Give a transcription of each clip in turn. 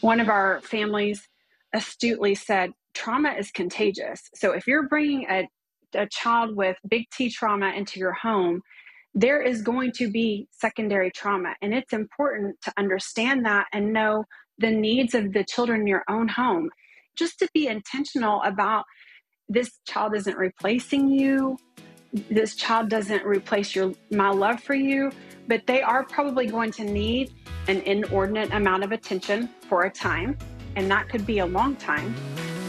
One of our families astutely said, trauma is contagious. So if you're bringing a child with big T trauma into your home, there is going to be secondary trauma. And it's important to understand that and know the needs of the children in your own home. Just to be intentional about, this child isn't replacing you. This child doesn't replace my love for you, but they are probably going to need an inordinate amount of attention for a time, and that could be a long time.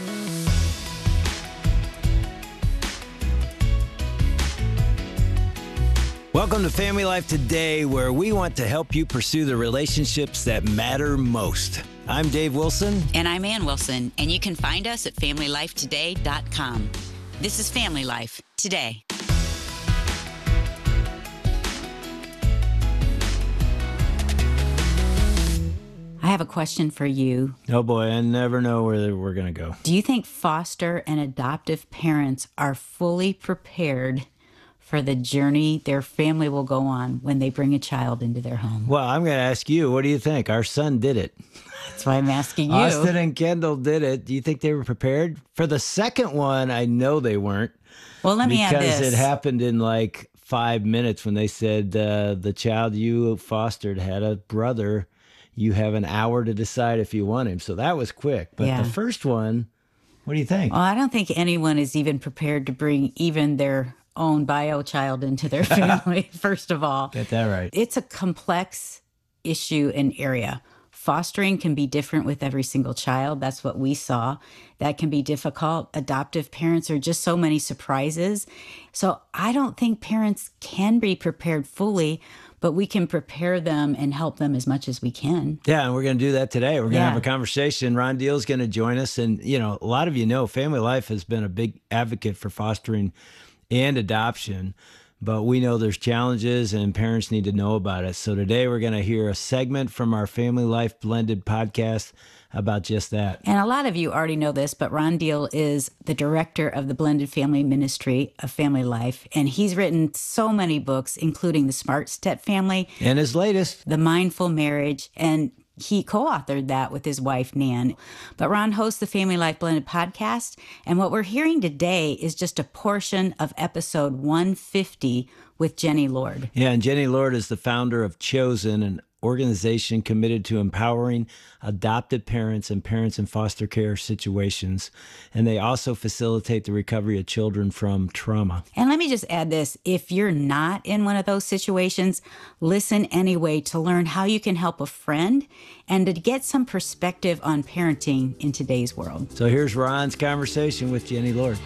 Welcome to Family Life Today, where we want to help you pursue the relationships that matter most. I'm Dave Wilson. And I'm Ann Wilson, and you can find us at FamilyLifeToday.com. This is Family Life Today. I have a question for you. Oh boy, I never know where we're going to go. Do you think foster and adoptive parents are fully prepared for the journey their family will go on when they bring a child into their home? Well, I'm going to ask you, what do you think? Our son did it. That's why I'm asking you. Austin and Kendall did it. Do you think they were prepared? For the second one, I know they weren't. Well, let me add this. Because it happened in like 5 minutes when they said the child you fostered had a brother. You have an hour to decide if you want him. So that was quick. But the first one, what do you think? Well, I don't think anyone is even prepared to bring even their own bio child into their family, first of all. Get that right. It's a complex issue and area. Fostering can be different with every single child. That's what we saw. That can be difficult. Adoptive parents are just so many surprises. So I don't think parents can be prepared fully, but we can prepare them and help them as much as we can. Yeah, and we're going to do that today. We're going to have a conversation. Ron Deal's going to join us. And, you know, a lot of you know Family Life has been a big advocate for fostering and adoption, but we know there's challenges and parents need to know about it. So today we're going to hear a segment from our Family Life Blended podcast about just that. And a lot of you already know this, but Ron Deal is the director of the Blended Family Ministry of Family Life, and he's written so many books, including The Smart Step Family. And his latest, The Mindful Marriage, and he co-authored that with his wife, Nan. But Ron hosts the Family Life Blended podcast, and what we're hearing today is just a portion of episode 150 with Jenny Lord. Yeah, and Jenny Lord is the founder of Chosen, an organization committed to empowering adopted parents and parents in foster care situations. And they also facilitate the recovery of children from trauma. And let me just add this. If you're not in one of those situations, listen anyway to learn how you can help a friend and to get some perspective on parenting in today's world. So here's Ron's conversation with Jenny Lord.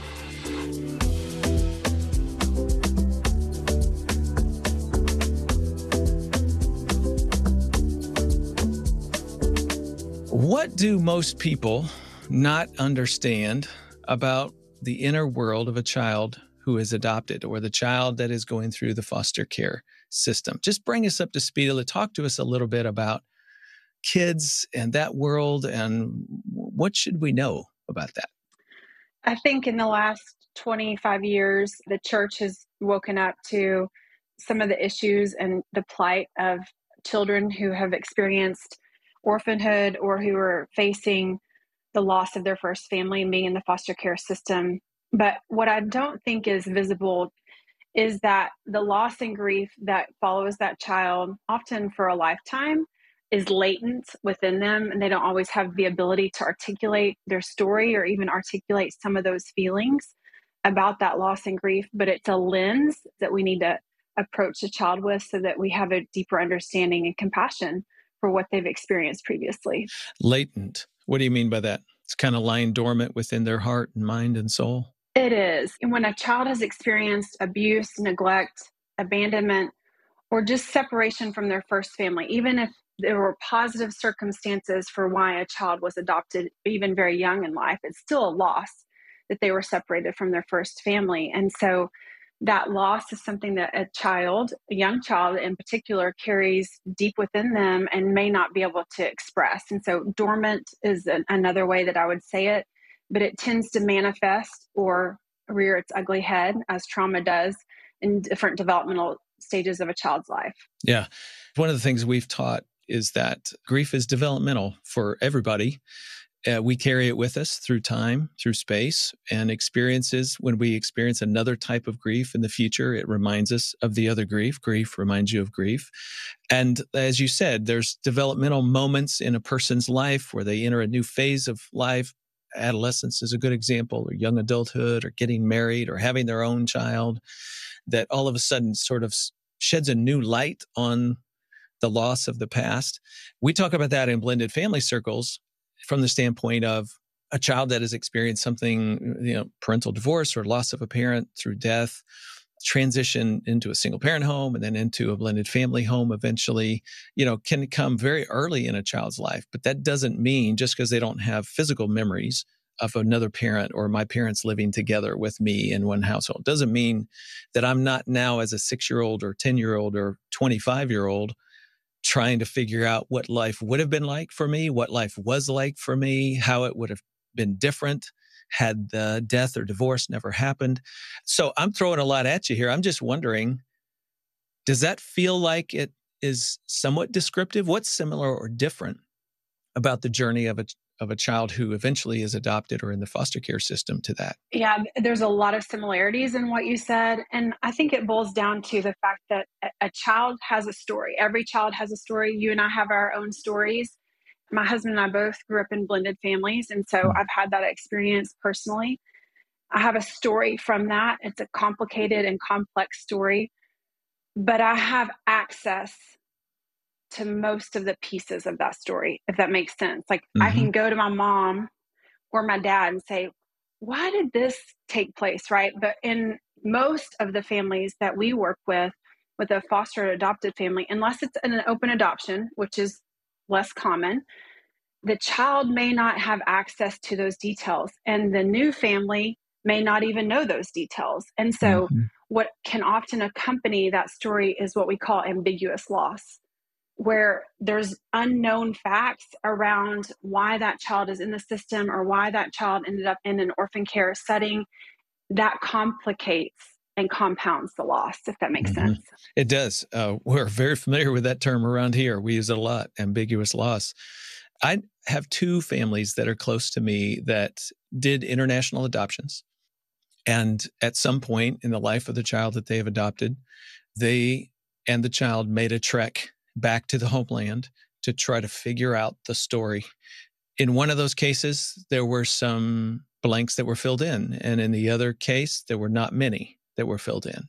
What do most people not understand about the inner world of a child who is adopted or the child that is going through the foster care system? Just bring us up to speed. Talk to us a little bit about kids and that world, and what should we know about that? I think in the last 25 years, the church has woken up to some of the issues and the plight of children who have experienced orphanhood or who are facing the loss of their first family and being in the foster care system. But what I don't think is visible is that the loss and grief that follows that child, often for a lifetime, is latent within them, and they don't always have the ability to articulate their story or even articulate some of those feelings about that loss and grief. But it's a lens that we need to approach the child with so that we have a deeper understanding and compassion for what they've experienced previously. Latent. What do you mean by that? It's kind of lying dormant within their heart and mind and soul. It is. And when a child has experienced abuse, neglect, abandonment, or just separation from their first family, even if there were positive circumstances for why a child was adopted, even very young in life, it's still a loss that they were separated from their first family. And so that loss is something that a young child in particular, carries deep within them and may not be able to express. And so dormant is another way that I would say it, but it tends to manifest or rear its ugly head, as trauma does, in different developmental stages of a child's life. Yeah. One of the things we've taught is that grief is developmental for everybody. We carry it with us through time, through space, and experiences. When we experience another type of grief in the future, it reminds us of the other grief. Grief reminds you of grief. And as you said, there's developmental moments in a person's life where they enter a new phase of life. Adolescence is a good example, or young adulthood, or getting married, or having their own child, that all of a sudden sort of sheds a new light on the loss of the past. We talk about that in blended family circles from the standpoint of a child that has experienced something, parental divorce or loss of a parent through death, transition into a single parent home and then into a blended family home eventually, can come very early in a child's life. But that doesn't mean just because they don't have physical memories of another parent or my parents living together with me in one household, doesn't mean that I'm not now as a 6-year-old or 10-year-old or 25-year-old trying to figure out what life would have been like for me, what life was like for me, how it would have been different had the death or divorce never happened. So I'm throwing a lot at you here. I'm just wondering, does that feel like it is somewhat descriptive? What's similar or different about the journey of a child who eventually is adopted or in the foster care system to that? Yeah, there's a lot of similarities in what you said. And I think it boils down to the fact that a child has a story. Every child has a story. You and I have our own stories. My husband and I both grew up in blended families. And so I've had that experience personally. I have a story from that. It's a complicated and complex story, but I have access to most of the pieces of that story, if that makes sense. Like I can go to my mom or my dad and say, why did this take place, right? But in most of the families that we work with a foster or adopted family, unless it's an open adoption, which is less common, the child may not have access to those details. And the new family may not even know those details. And so what can often accompany that story is what we call ambiguous loss, where there's unknown facts around why that child is in the system or why that child ended up in an orphan care setting. That complicates and compounds the loss, if that makes sense. It does. We're very familiar with that term around here. We use it a lot, ambiguous loss. I have 2 families that are close to me that did international adoptions. And at some point in the life of the child that they have adopted, they and the child made a trek back to the homeland to try to figure out the story. In one of those cases, there were some blanks that were filled in. And in the other case, there were not many that were filled in.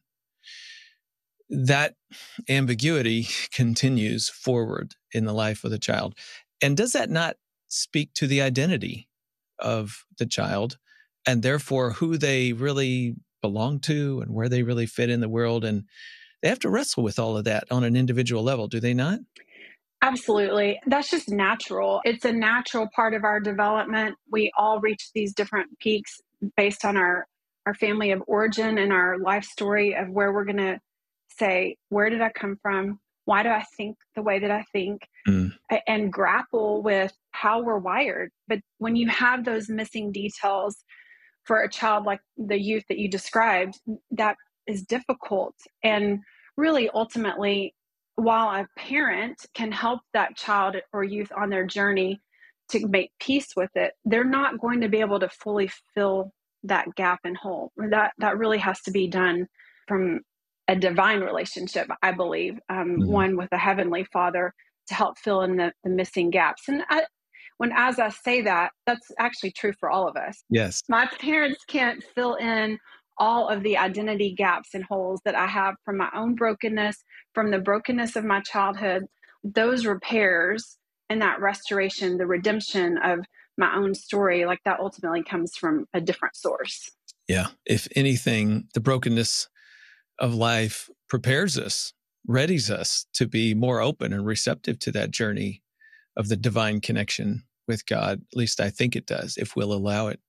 That ambiguity continues forward in the life of the child. And does that not speak to the identity of the child and therefore who they really belong to and where they really fit in the world? And they have to wrestle with all of that on an individual level, do they not? Absolutely. That's just natural. It's a natural part of our development. We all reach these different peaks based on our family of origin and our life story of where we're going to say, where did I come from? Why do I think the way that I think? And grapple with how we're wired. But when you have those missing details for a child like the youth that you described, that is difficult. And really, ultimately, while a parent can help that child or youth on their journey to make peace with it, they're not going to be able to fully fill that gap and hole. That really has to be done from a divine relationship, I believe, one with a heavenly Father to help fill in the missing gaps. And as I say that, that's actually true for all of us. Yes. My parents can't fill in all of the identity gaps and holes that I have from my own brokenness, from the brokenness of my childhood. Those repairs and that restoration, the redemption of my own story, like that ultimately comes from a different source. Yeah. If anything, the brokenness of life prepares us, readies us to be more open and receptive to that journey of the divine connection with God. At least I think it does, if we'll allow it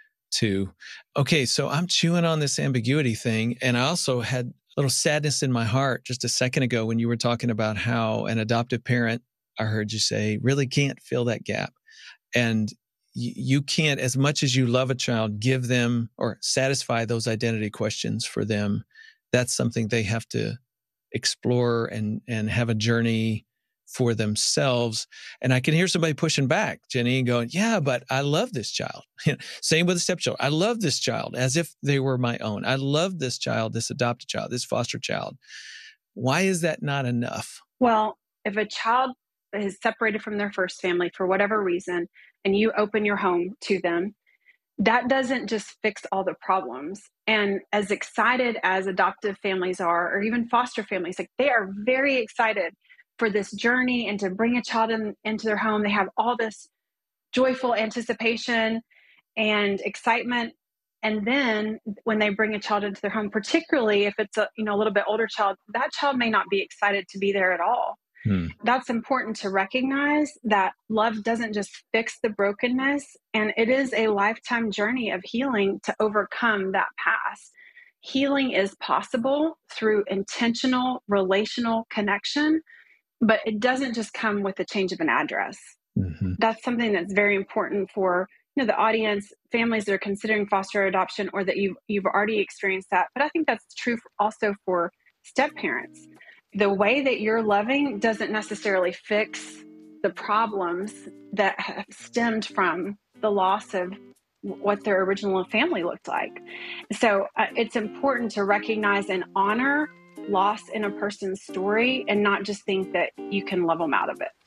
to. Okay, so I'm chewing on this ambiguity thing, and I also had a little sadness in my heart just a second ago when you were talking about how an adoptive parent, I heard you say, really can't fill that gap. And you can't, as much as you love a child, give them or satisfy those identity questions for them. That's something they have to explore and have a journey for themselves. And I can hear somebody pushing back, Jenny, and going, yeah, but I love this child. Same with the stepchild. I love this child as if they were my own. I love this child, this adopted child, this foster child. Why is that not enough? Well, if a child is separated from their first family for whatever reason, and you open your home to them, that doesn't just fix all the problems. And as excited as adoptive families are, or even foster families, like they are very excited for this journey and to bring a child into their home. They have all this joyful anticipation and excitement. And then when they bring a child into their home, particularly if it's a little bit older child, that child may not be excited to be there at all. That's important to recognize, that love doesn't just fix the brokenness, and it is a lifetime journey of healing to overcome that past. Healing is possible through intentional relational connection, but it doesn't just come with the change of an address. Mm-hmm. That's something that's very important for the audience, families that are considering foster adoption, or that you've already experienced that. But I think that's true also for step parents. The way that you're loving doesn't necessarily fix the problems that have stemmed from the loss of what their original family looked like. So it's important to recognize and honor loss in a person's story and not just think that you can love them out of it.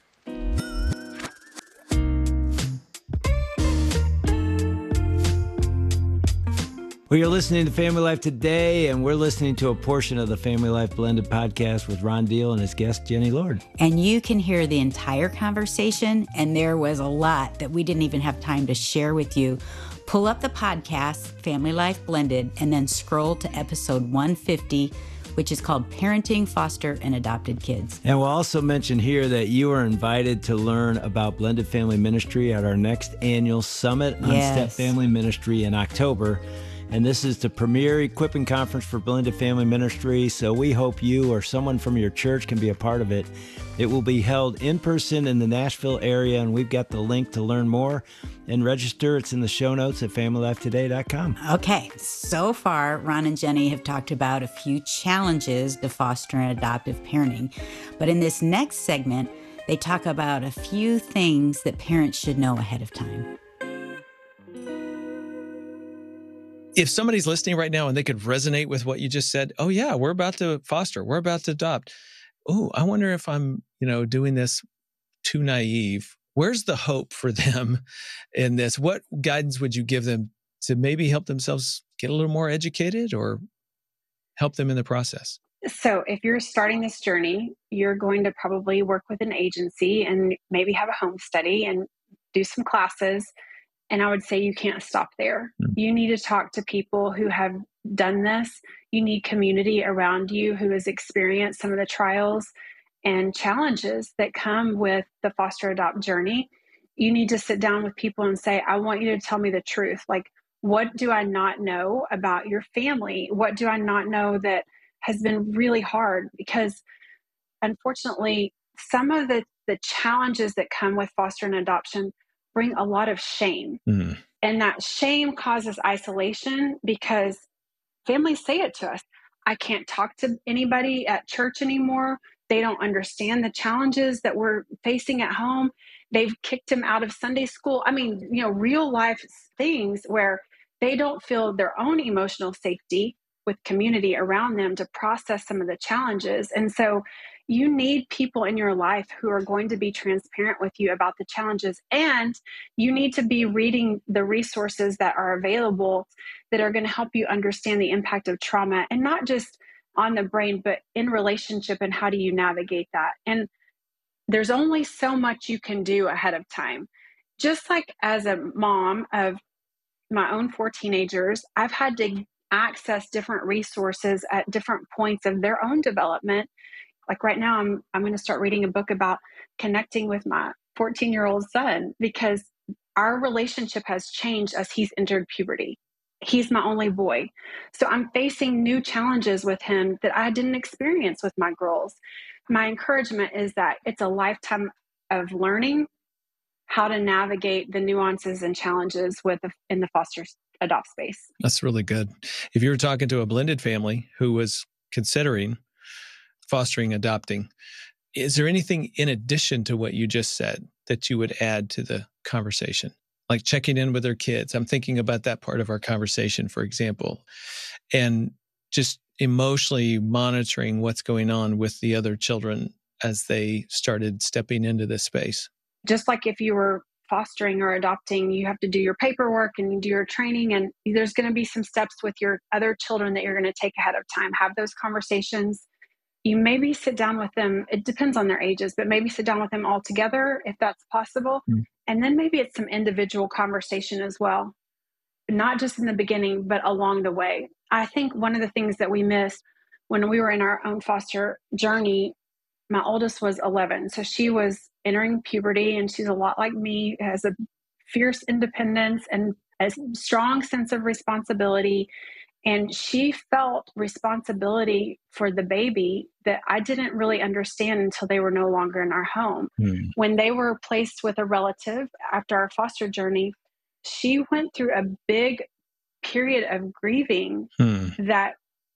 Well, you're listening to Family Life Today, and we're listening to a portion of the Family Life Blended podcast with Ron Deal and his guest, Jenny Lord. And you can hear the entire conversation, and there was a lot that we didn't even have time to share with you. Pull up the podcast, Family Life Blended, and then scroll to episode 150, which is called Parenting Foster and Adopted Kids. And we'll also mention here that you are invited to learn about Blended Family Ministry at our next annual Summit on Step Family Ministry in October. And this is the premier equipping conference for Blended Family Ministry, so we hope you or someone from your church can be a part of it. It will be held in person in the Nashville area, and we've got the link to learn more and register. It's in the show notes at familylifetoday.com. Okay, so far, Ron and Jenny have talked about a few challenges to foster and adoptive parenting. But in this next segment, they talk about a few things that parents should know ahead of time. If somebody's listening right now and they could resonate with what you just said, oh yeah, we're about to foster, we're about to adopt. Oh, I wonder if I'm, doing this too naive. Where's the hope for them in this? What guidance would you give them to maybe help themselves get a little more educated or help them in the process? So if you're starting this journey, you're going to probably work with an agency and maybe have a home study and do some classes. And I would say you can't stop there. You need to talk to people who have done this. You need community around you who has experienced some of the trials and challenges that come with the foster adopt journey. You need to sit down with people and say, I want you to tell me the truth. Like, what do I not know about your family? What do I not know that has been really hard? Because unfortunately, some of the challenges that come with foster and adoption bring a lot of shame. And that shame causes isolation because families say it to us. I can't talk to anybody at church anymore. They don't understand the challenges that we're facing at home. They've kicked him out of Sunday school. I mean, real life things where they don't feel their own emotional safety with community around them to process some of the challenges. And so you need people in your life who are going to be transparent with you about the challenges. And you need to be reading the resources that are available that are going to help you understand the impact of trauma, and not just on the brain, but in relationship, and how do you navigate that? And there's only so much you can do ahead of time. Just like as a mom of my own 4 teenagers, I've had to access different resources at different points of their own development. Like right now, I'm going to start reading a book about connecting with my 14-year-old son, because our relationship has changed as he's entered puberty. He's my only boy. So I'm facing new challenges with him that I didn't experience with my girls. My encouragement is that it's a lifetime of learning how to navigate the nuances and challenges in the foster adopt space. That's really good. If you were talking to a blended family who was considering fostering, adopting, Is there anything in addition to what you just said that you would add to the conversation? Like checking in with their kids. I'm thinking about that part of our conversation, for example, and just emotionally monitoring what's going on with the other children as they started stepping into this space. Just like if you were fostering or adopting, you have to do your paperwork and you do your training, and there's going to be some steps with your other children that you're going to take ahead of time. Have those conversations. You maybe sit down with them. It depends on their ages, but maybe sit down with them all together if that's possible. And then maybe it's some individual conversation as well, not just in the beginning, but along the way. I think one of the things that we missed when we were in our own foster journey, my oldest was 11. So she was entering puberty, and she's a lot like me, has a fierce independence and a strong sense of responsibility. And she felt responsibility for the baby that I didn't really understand until they were no longer in our home. When they were placed with a relative after our foster journey, she went through a big period of grieving that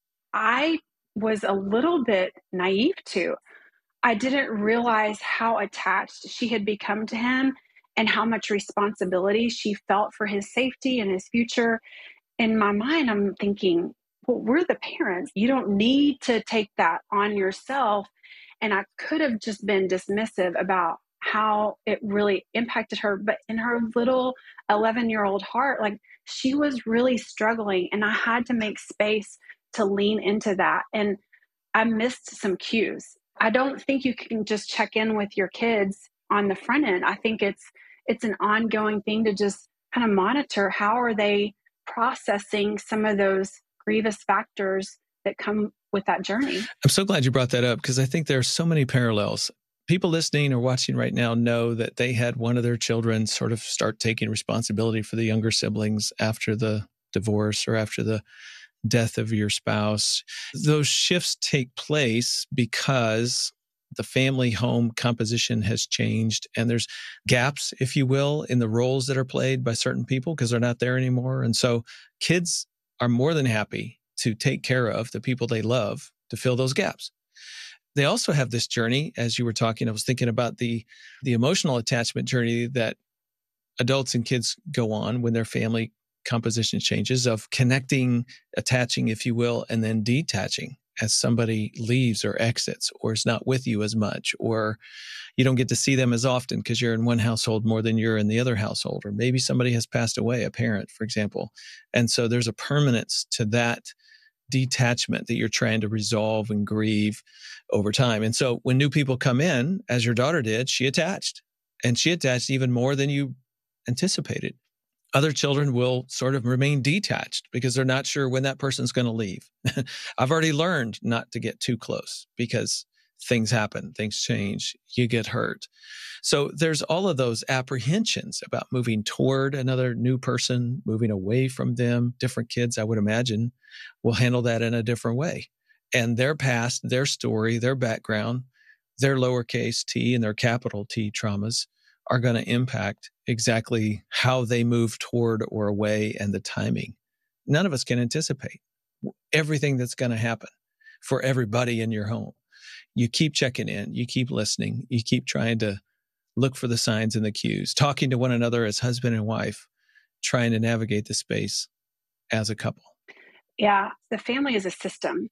I was a little bit naive to. I didn't realize how attached she had become to him and how much responsibility she felt for his safety and his future. In my mind, I'm thinking, well, we're the parents. You don't need to take that on yourself. And I could have just been dismissive about how it really impacted her. But in her little 11-year-old heart, like, she was really struggling, and I had to make space to lean into that. And I missed some cues. I don't think you can just check in with your kids on the front end. I think it's an ongoing thing to just kind of monitor how are they processing some of those grievous factors that come with that journey. I'm so glad you brought that up, because I think there are so many parallels. People listening or watching right now know that they had one of their children sort of start taking responsibility for the younger siblings after the divorce or after the death of your spouse. Those shifts take place because the family home composition has changed, and there's gaps, if you will, in the roles that are played by certain people because they're not there anymore. And so kids are more than happy to take care of the people they love to fill those gaps. They also have this journey, as you were talking, I was thinking about the emotional attachment journey that adults and kids go on when their family composition changes, of connecting, attaching, if you will, and then detaching as somebody leaves or exits or is not with you as much, or you don't get to see them as often because you're in one household more than you're in the other household, or maybe somebody has passed away, a parent, for example. And so there's a permanence to that detachment that you're trying to resolve and grieve over time. And so when new people come in, as your daughter did, she attached, and she attached even more than you anticipated. Other children will sort of remain detached because they're not sure when that person's going to leave. I've already learned not to get too close because things happen, things change, you get hurt. So there's all of those apprehensions about moving toward another new person, moving away from them. Different kids, I would imagine, will handle that in a different way. And their past, their story, their background, their lowercase t and their capital T traumas are going to impact exactly how they move toward or away, and the timing. None of us can anticipate everything that's going to happen for everybody in your home. You keep checking in, you keep listening, you keep trying to look for the signs and the cues, talking to one another as husband and wife, trying to navigate the space as a couple. Yeah, the family is a system.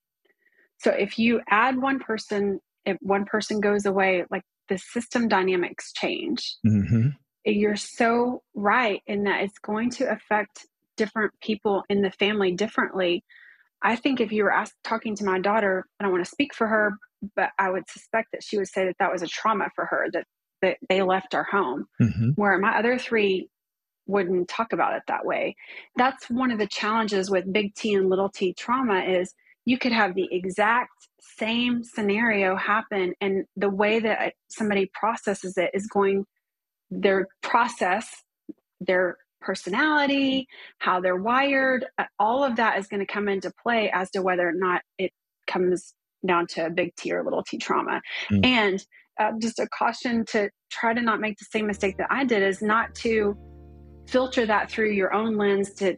So if you add one person, if one person goes away, like, the system dynamics change. Mm-hmm. You're so right in that it's going to affect different people in the family differently. I think if you were talking to my daughter, I don't want to speak for her, but I would suspect that she would say that that was a trauma for her, that they left our home, where my other three wouldn't talk about it that way. That's one of the challenges with big T and little t trauma is you could have the exact same scenario happen, and the way that somebody processes it is going, their process, their personality, how they're wired, all of that is going to come into play as to whether or not it comes down to a big T or little t trauma. And just a caution to try to not make the same mistake that I did, is not to filter that through your own lens to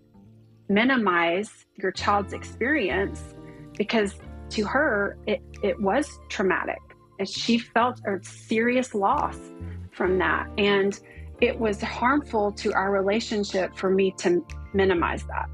minimize your child's experience, because to her, it was traumatic. she felt a serious loss from that. And it was harmful to our relationship for me to minimize that.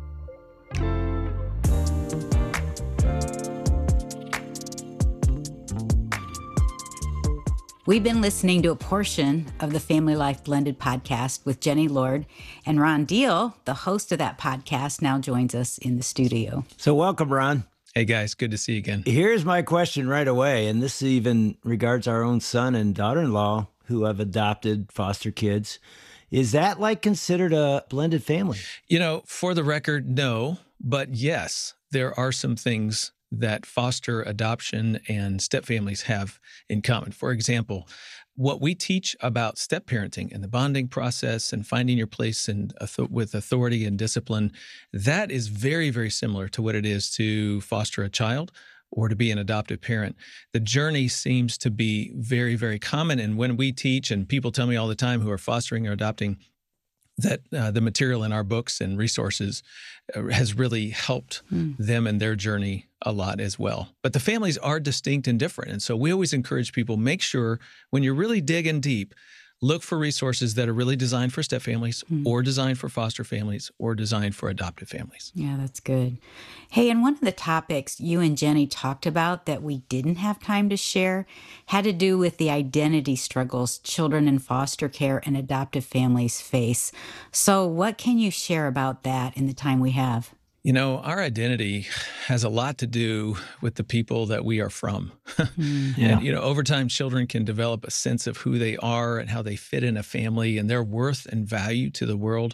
We've been listening to a portion of the Family Life Blended podcast with Jenny Lord, and Ron Deal, the host of that podcast, now joins us in the studio. So welcome, Ron. Hey guys, good to see you again. Here's my question right away, and this even regards our own son and daughter-in-law who have adopted foster kids. Is that like considered a blended family? You know, for the record, no, but yes, there are some things that foster, adoption, and step families have in common. For example, what we teach about step parenting and the bonding process and finding your place with authority and discipline, that is very, very similar to what it is to foster a child or to be an adoptive parent. The journey seems to be very, very common. And when we teach, and people tell me all the time who are fostering or adopting, that the material in our books and resources has really helped them in their journey a lot as well. But the families are distinct and different. And so we always encourage people, make sure when you're really digging deep, look for resources that are really designed for step families or designed for foster families or designed for adoptive families. Yeah, that's good. Hey, and one of the topics you and Jenny talked about that we didn't have time to share had to do with the identity struggles children in foster care and adoptive families face. So what can you share about that in the time we have? You know, our identity has a lot to do with the people that we are from. And, you know, over time, children can develop a sense of who they are and how they fit in a family and their worth and value to the world.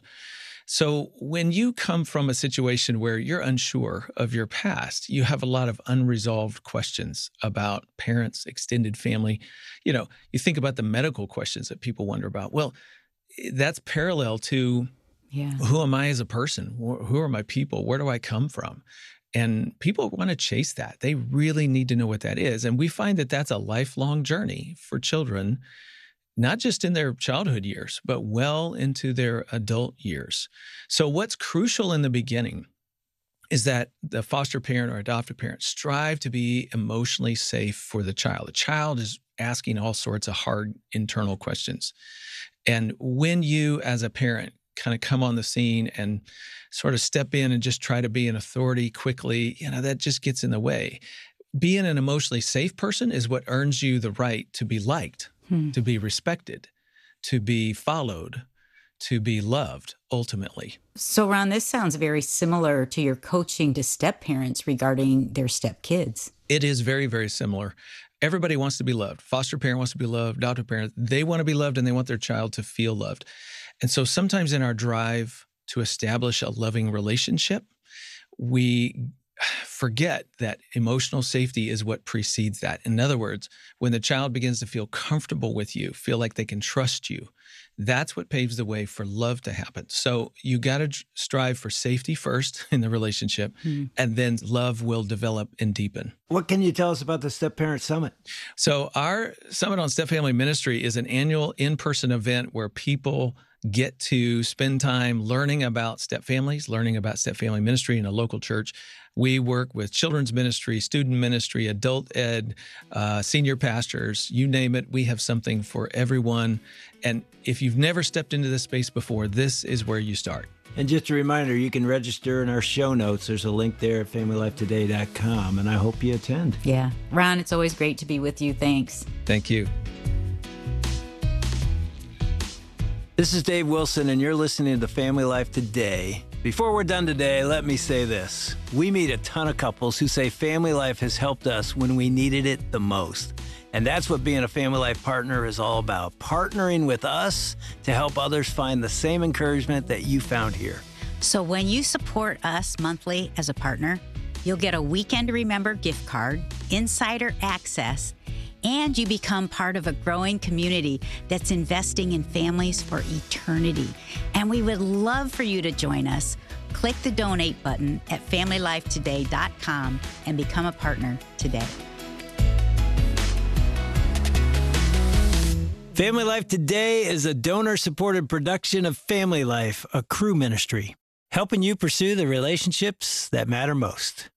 So when you come from a situation where you're unsure of your past, you have a lot of unresolved questions about parents, extended family. You know, you think about the medical questions that people wonder about. Well, that's parallel to who am I as a person? Who are my people? Where do I come from? And people want to chase that. They really need to know what that is. And we find that that's a lifelong journey for children, not just in their childhood years, but well into their adult years. So what's crucial in the beginning is that the foster parent or adoptive parent strive to be emotionally safe for the child. The child is asking all sorts of hard internal questions. And when you, as a parent, kind of come on the scene and sort of step in and just try to be an authority quickly, you know, that just gets in the way. Being an emotionally safe person is what earns you the right to be liked, to be respected, to be followed, to be loved, ultimately. So, Ron, this sounds very similar to your coaching to step parents regarding their step kids. It is very, very similar. Everybody wants to be loved. Foster parent wants to be loved. Adoptive parent, they want to be loved and they want their child to feel loved. And so sometimes in our drive to establish a loving relationship, we forget that emotional safety is what precedes that. In other words, when the child begins to feel comfortable with you, feel like they can trust you, that's what paves the way for love to happen. So you got to strive for safety first in the relationship, and then love will develop and deepen. What can you tell us about the Step Parent Summit? So our Summit on Step Family Ministry is an annual in-person event where people get to spend time learning about step families, learning about step family ministry in a local church. We work with children's ministry, student ministry, adult ed, senior pastors, you name it. We have something for everyone. And if you've never stepped into this space before, this is where you start. And just a reminder, you can register in our show notes. There's a link there at familylifetoday.com, and I hope you attend. Yeah. Ron, it's always great to be with you. Thanks. Thank you. This is Dave Wilson, and you're listening to Family Life Today. Before we're done today, let me say this. We meet a ton of couples who say family life has helped us when we needed it the most. And that's what being a Family Life partner is all about, partnering with us to help others find the same encouragement that you found here. So when you support us monthly as a partner, you'll get a Weekend to Remember gift card, insider access, and you become part of a growing community that's investing in families for eternity. And we would love for you to join us. Click the donate button at familylifetoday.com and become a partner today. Family Life Today is a donor-supported production of Family Life, a Cru ministry, helping you pursue the relationships that matter most.